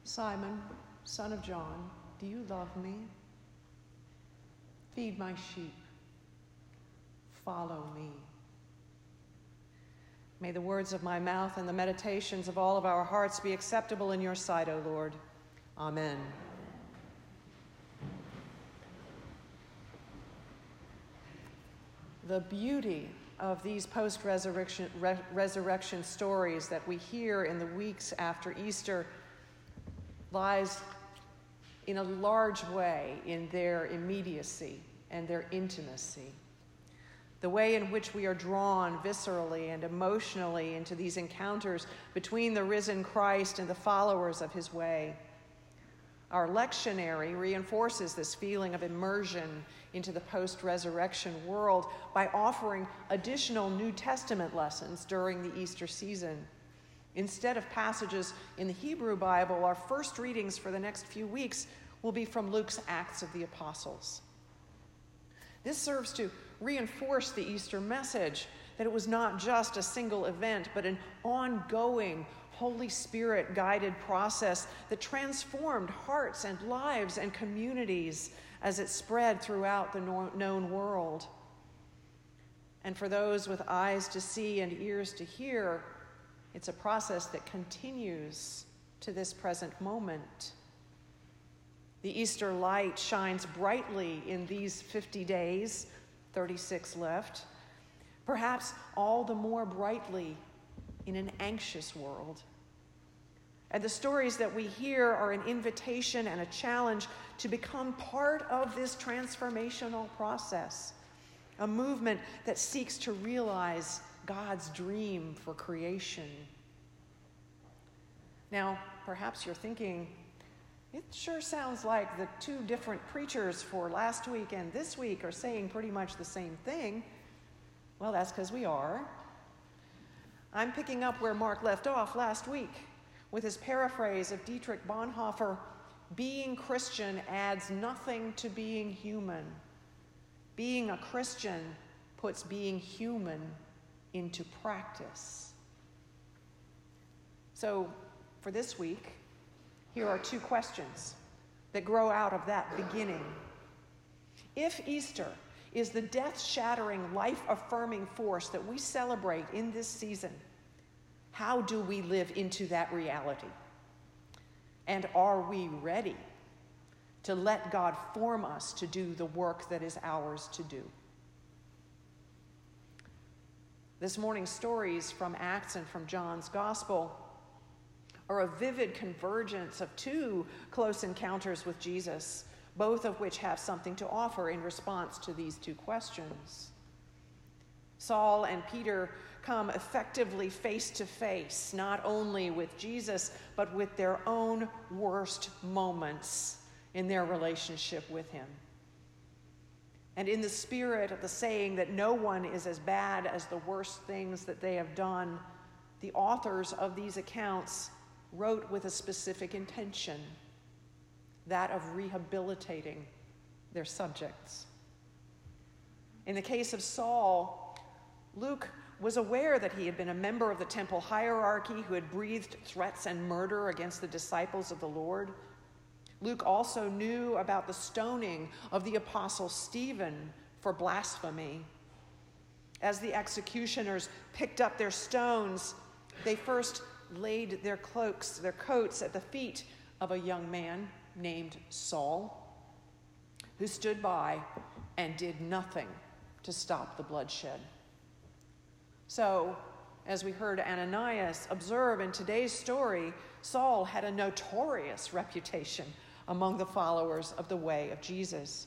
Simon, son of John, do you love me? Feed my sheep. Follow me. May the words of my mouth and the meditations of all of our hearts be acceptable in your sight, O Lord. Amen. The beauty of these post-resurrection stories that we hear in the weeks after Easter lies in a large way in their immediacy and their intimacy. The way in which we are drawn viscerally and emotionally into these encounters between the risen Christ and the followers of his way. Our lectionary reinforces this feeling of immersion into the post-resurrection world by offering additional New Testament lessons during the Easter season. Instead of passages in the Hebrew Bible, our first readings for the next few weeks will be from Luke's Acts of the Apostles. This serves to reinforce the Easter message that it was not just a single event, but an ongoing Holy Spirit-guided process that transformed hearts and lives and communities as it spread throughout the known world. And for those with eyes to see and ears to hear, it's a process that continues to this present moment. The Easter light shines brightly in these 50 days, 36 left, perhaps all the more brightly in an anxious world. And the stories that we hear are an invitation and a challenge to become part of this transformational process, a movement that seeks to realize God's dream for creation. Now, perhaps you're thinking, it sure sounds like the two different preachers for last week and this week are saying pretty much the same thing. Well, that's because we are. I'm picking up where Mark left off last week with his paraphrase of Dietrich Bonhoeffer, being Christian adds nothing to being human. Being a Christian puts being human into practice. So, for this week, here are two questions that grow out of that beginning. If Easter is the death-shattering, life-affirming force that we celebrate in this season, how do we live into that reality? And are we ready to let God form us to do the work that is ours to do? This morning's stories from Acts and from John's Gospel are a vivid convergence of two close encounters with Jesus, both of which have something to offer in response to these two questions. Saul and Peter come effectively face to face, not only with Jesus, but with their own worst moments in their relationship with him. And in the spirit of the saying that no one is as bad as the worst things that they have done, the authors of these accounts wrote with a specific intention, that of rehabilitating their subjects. In the case of Saul, Luke was aware that he had been a member of the temple hierarchy who had breathed threats and murder against the disciples of the Lord. Luke also knew about the stoning of the apostle Stephen for blasphemy. As the executioners picked up their stones, they first laid their coats at the feet of a young man named Saul, who stood by and did nothing to stop the bloodshed. So, as we heard Ananias observe in today's story, Saul had a notorious reputation among the followers of the way of Jesus.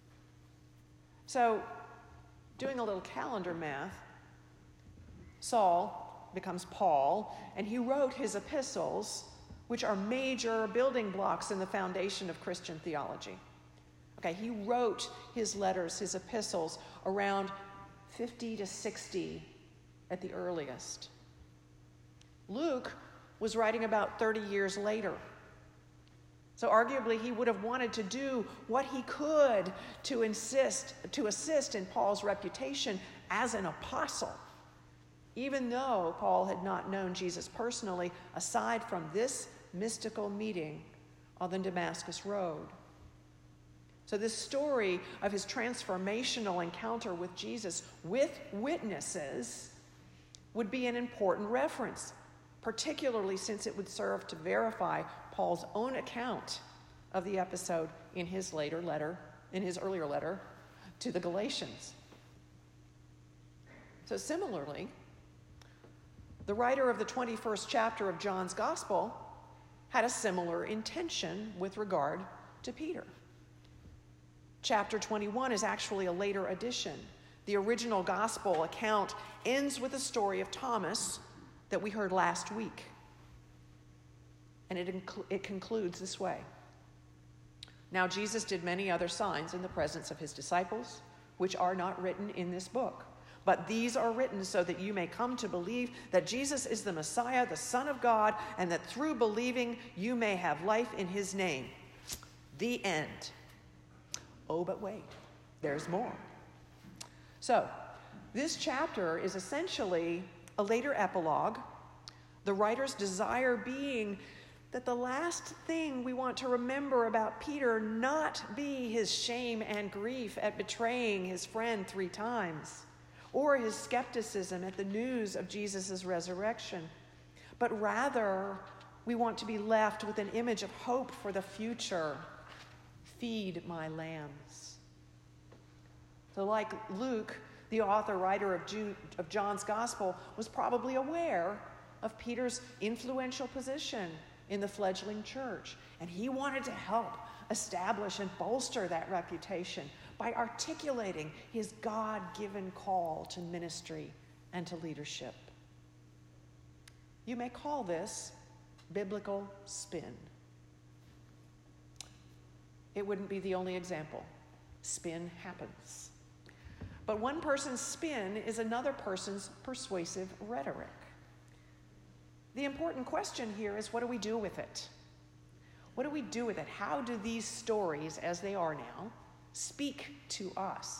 So, doing a little calendar math, Saul becomes Paul, and he wrote his epistles, which are major building blocks in the foundation of Christian theology. Okay, he wrote his letters, his epistles, around 50 to 60 at the earliest. Luke was writing about 30 years later. So arguably he would have wanted to do what he could to assist in Paul's reputation as an apostle, even though Paul had not known Jesus personally, aside from this mystical meeting on the Damascus Road. So this story of his transformational encounter with Jesus with witnesses would be an important reference, particularly since it would serve to verify Paul's own account of the episode in his earlier letter to the Galatians. So similarly, the writer of the 21st chapter of John's Gospel had a similar intention with regard to Peter. Chapter 21 is actually a later addition. The original Gospel account ends with the story of Thomas that we heard last week. And it concludes this way. Now Jesus did many other signs in the presence of his disciples, which are not written in this book. But these are written so that you may come to believe that Jesus is the Messiah, the Son of God, and that through believing you may have life in his name. The end. Oh, but wait, there's more. So, this chapter is essentially a later epilogue, the writer's desire being that the last thing we want to remember about Peter not be his shame and grief at betraying his friend 3 times, or his skepticism at the news of Jesus' resurrection, but rather we want to be left with an image of hope for the future. Feed my lambs. So like Luke, the author-writer of John's Gospel, was probably aware of Peter's influential position in the fledgling church, and he wanted to help establish and bolster that reputation by articulating his God-given call to ministry and to leadership. You may call this biblical spin. It wouldn't be the only example. Spin happens. But one person's spin is another person's persuasive rhetoric. The important question here is, what do we do with it? What do we do with it? How do these stories, as they are now, speak to us?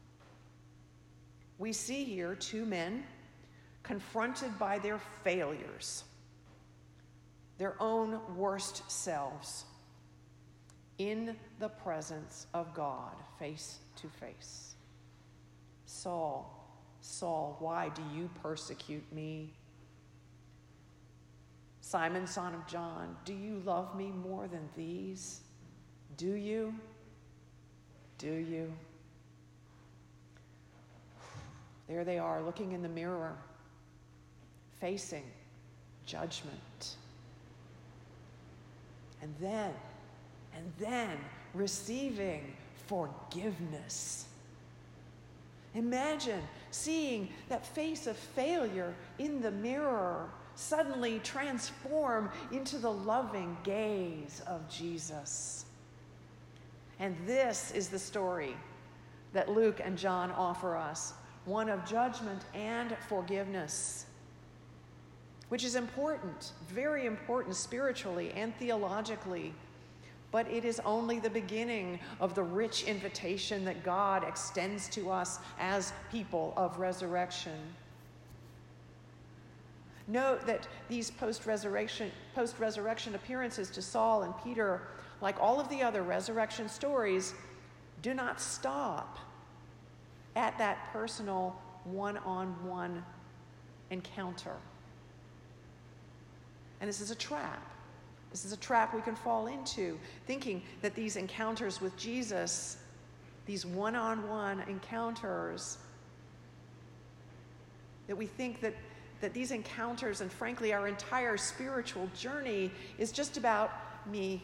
We see here 2 men confronted by their failures, their own worst selves, in the presence of God, face to face. Saul, Saul, why do you persecute me? Simon, son of John, do you love me more than these? Do you? Do you? There they are, looking in the mirror, facing judgment. And then receiving forgiveness. Imagine seeing that face of failure in the mirror suddenly transform into the loving gaze of Jesus. And this is the story that Luke and John offer us, one of judgment and forgiveness, which is important, very important spiritually and theologically. But it is only the beginning of the rich invitation that God extends to us as people of resurrection. Note that these post-resurrection appearances to Saul and Peter, like all of the other resurrection stories, do not stop at that personal one-on-one encounter. And this is a trap. This is a trap we can fall into, thinking that these encounters with Jesus, these one-on-one encounters, that we think that these encounters, and frankly our entire spiritual journey, is just about me,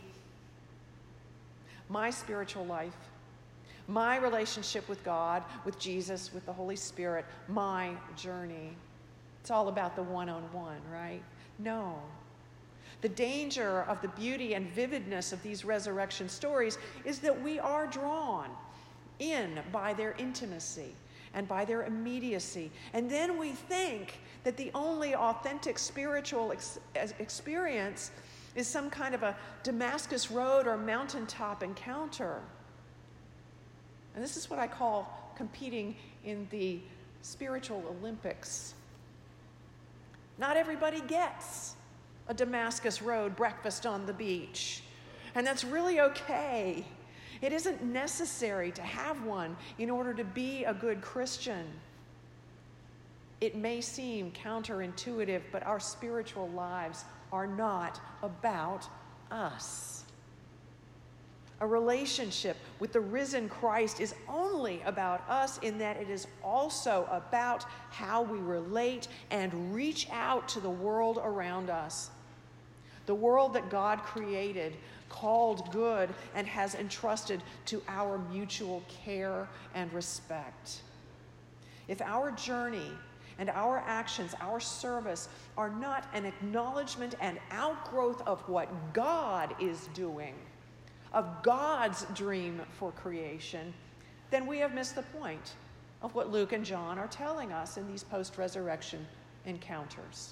my spiritual life, my relationship with God, with Jesus, with the Holy Spirit, my journey. It's all about the one-on-one, right? No. The danger of the beauty and vividness of these resurrection stories is that we are drawn in by their intimacy and by their immediacy. And then we think that the only authentic spiritual experience is some kind of a Damascus Road or mountaintop encounter. And this is what I call competing in the spiritual Olympics. Not everybody gets a Damascus Road breakfast on the beach. And that's really okay. It isn't necessary to have one in order to be a good Christian. It may seem counterintuitive, but our spiritual lives are not about us. A relationship with the risen Christ is only about us in that it is also about how we relate and reach out to the world around us. The world that God created, called good, and has entrusted to our mutual care and respect. If our journey and our actions, our service, are not an acknowledgement and outgrowth of what God is doing, of God's dream for creation, then we have missed the point of what Luke and John are telling us in these post-resurrection encounters.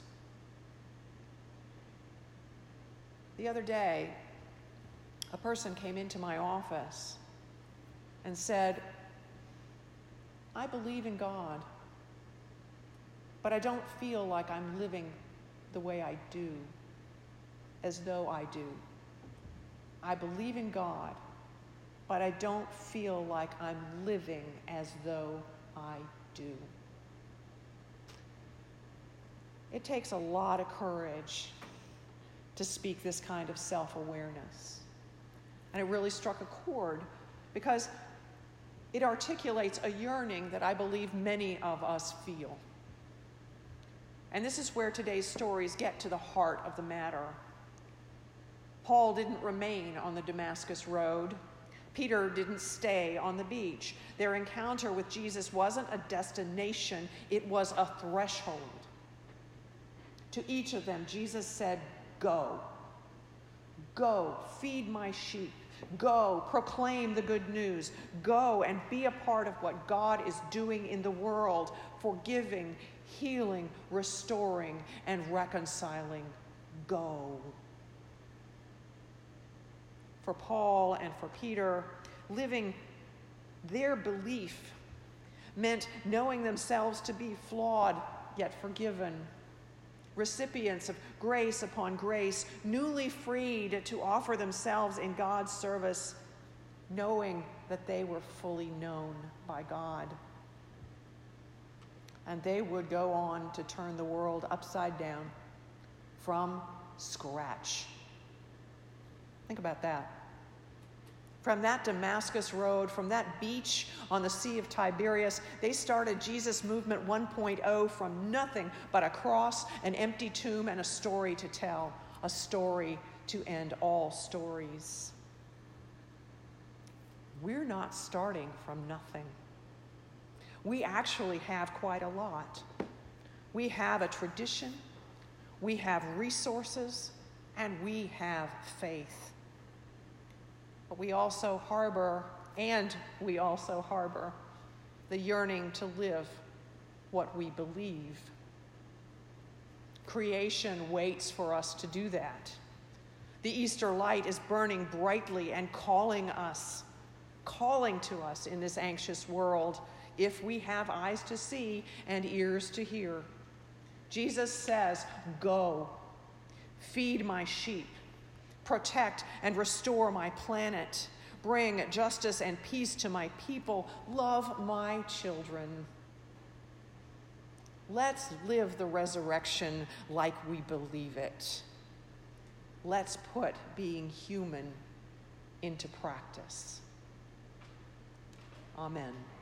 The other day, a person came into my office and said, I believe in God, but I don't feel like I'm living the way I do, as though I do. I believe in God, but I don't feel like I'm living as though I do. It takes a lot of courage to speak this kind of self-awareness. And it really struck a chord because it articulates a yearning that I believe many of us feel. And this is where today's stories get to the heart of the matter. Paul didn't remain on the Damascus Road. Peter didn't stay on the beach. Their encounter with Jesus wasn't a destination, it was a threshold. To each of them, Jesus said, go. Go, feed my sheep. Go, proclaim the good news. Go and be a part of what God is doing in the world, forgiving, healing, restoring, and reconciling. Go. For Paul and for Peter, living their belief meant knowing themselves to be flawed yet forgiven, recipients of grace upon grace, newly freed to offer themselves in God's service, knowing that they were fully known by God. And they would go on to turn the world upside down from scratch. Think about that. From that Damascus Road, from that beach on the Sea of Tiberias, they started Jesus Movement 1.0 from nothing but a cross, an empty tomb, and a story to tell, a story to end all stories. We're not starting from nothing. We actually have quite a lot. We have a tradition, we have resources, and we have faith. But we also harbor the yearning to live what we believe. Creation waits for us to do that. The Easter light is burning brightly and calling to us in this anxious world, if we have eyes to see and ears to hear. Jesus says, go, feed my sheep, protect and restore my planet, bring justice and peace to my people, love my children. Let's live the resurrection like we believe it. Let's put being human into practice. Amen.